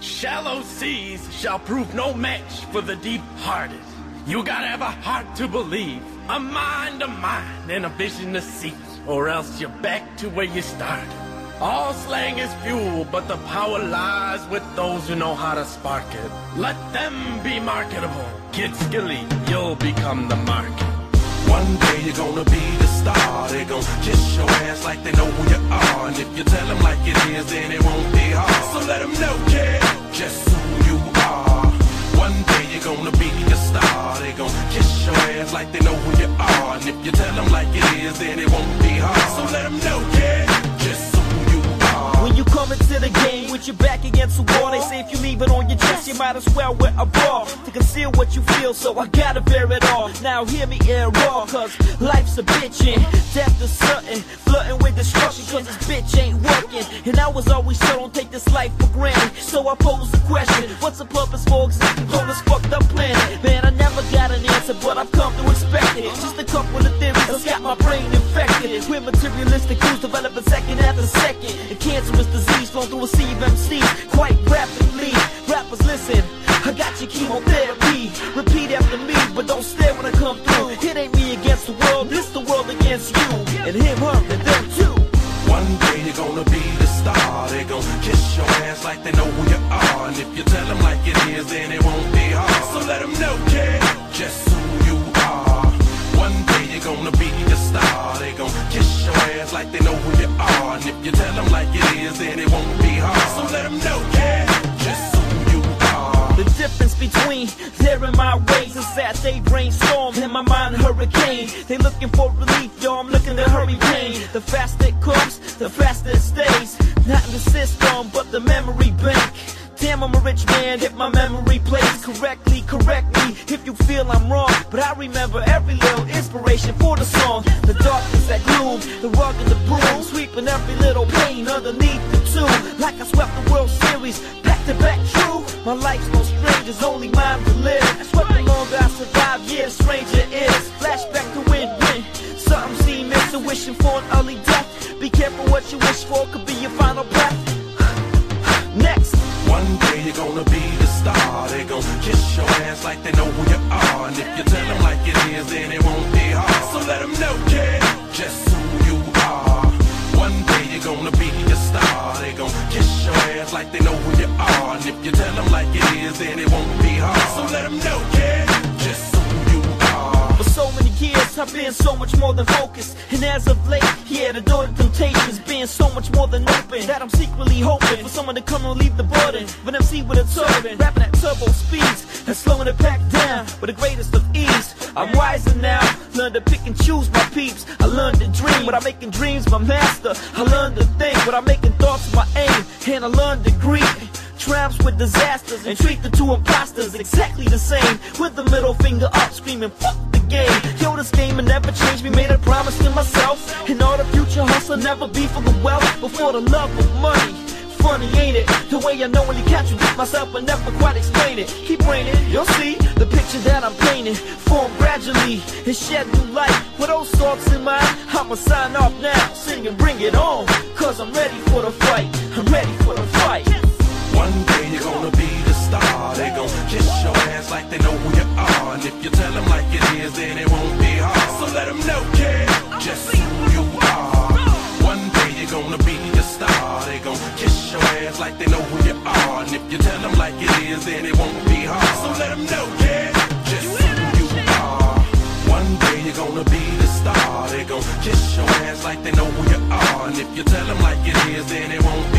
Shallow seas shall prove no match for the deep-hearted. You gotta have a heart to believe, a mind, and a vision to see, or else you're back to where you started. All slang is fuel, but the power lies with those who know how to spark it. Let them be marketable. Get skilly, you'll become the market. One day you're gonna be the star. They're gonna kiss your ass like they know who you are. And if you tell them like it is, then it won't be hard. So let them know, kid, just who you are. One day you're gonna be the star. They're gonna kiss your ass like they know who you are. And if you tell them like it is, then it won't be hard. So let them know, kid, just who you are. When you come into the game with your back against the wall, they say if you leave it on your chest, you might as well wear a bra to conceal what you feel, so I gotta bear it all. Now hear me air raw, cause life's a bitchin', death is certain, flirting with destruction, cause this bitch ain't working. And I was always told don't take this life for granted, so I pose the question, what's the purpose for existing on this fucked up planet? Man, I never got an answer, but I've come to expect it. Just a couple of theories that's got my brain infected with materialistic views developing second after second. A cancerous disease flowing through a sea of MCs quite rapidly. Rappers, listen, I got your chemotherapy. Repeat after me, but don't stare when I come through. It ain't me against the world, it's the world against you. And him, her, and them too. One day you're gonna be the star. They're gonna kiss your ass like they know who you are. And if you tell them like it is, then it won't be hard. So let them know, kid, just who you are. One day you're gonna be the star. They're gonna kiss your ass like they know who you are. And if you tell them like it is, then it won't be hard. So let them know, kid, just who you are. The difference between there and my ways is that they brainstorm and my mind a hurricane. They looking for relief, yo, I'm looking to hurry pain. The faster it comes, the faster it stays. Not in the system, but the memory bank. Damn, I'm a rich man if my memory plays correctly. Correct me if you feel I'm wrong, but I remember every little inspiration for the song. The darkness, that gloom, the rug and the broom, sweeping every little pain underneath the tomb. Like I swept the World Series, back to back true. My life's no stranger's, only mine to live. Swept the longer I survive, yeah, stranger is. Flashback to when something seemed missing, wishing for an early death. Be careful what you wish for, could be your final breath. Next. One day you're gonna be the star. They're gonna kiss your ass like they know who you are. And if you tell them like it is, then it won't be hard. So let them know, kid, just who you are. One day you're gonna be the star. They're gonna kiss your ass like they know who you are. And if you tell them like it is, then it won't be hard. So let them know, kid, just who you are. For so many years, I've been so much more than focused. And as of late, yeah, the door to temptation's been so much more than open, that I'm secretly hoping for someone to come and relieve the burden. But MC with a turban, rapping at turbo speeds and slowing it back down with the greatest of ease. I'm wiser now, learn to pick and choose my peeps. I learned to dream without making dreams my master. I learned to think without making thoughts my aim. And I learned to greet triumphs with disasters and treat the two imposters exactly the same, with the middle finger up screaming fuck the game. Yo, this game will never change me, made a promise to myself. And all the future hustle never be for the wealth, but for the love of money. Funny, ain't it? The way I knowingly contradict myself but never quite explain it. Keep raining, you'll see the picture that I'm painting. Form gradually and shed new light. With those thoughts in mind, I'ma sign off now, sing and bring it on, cause I'm ready for the fight. I'm ready for the fight. One day you're gonna be the star. They're gonna kiss your ass like they know who you are. And if you tell them like it is, then it won't be hard. So let them know, kid, just who you are. One day you're gonna be the star. They're gonna kiss your ass like they know who you are. And if you tell them like it is, then it won't be hard. So let them know, kid, just who you are. One day you're gonna be the star. They're gonna kiss your ass like they know who you are. And if you tell them like it is, then it won't be hard.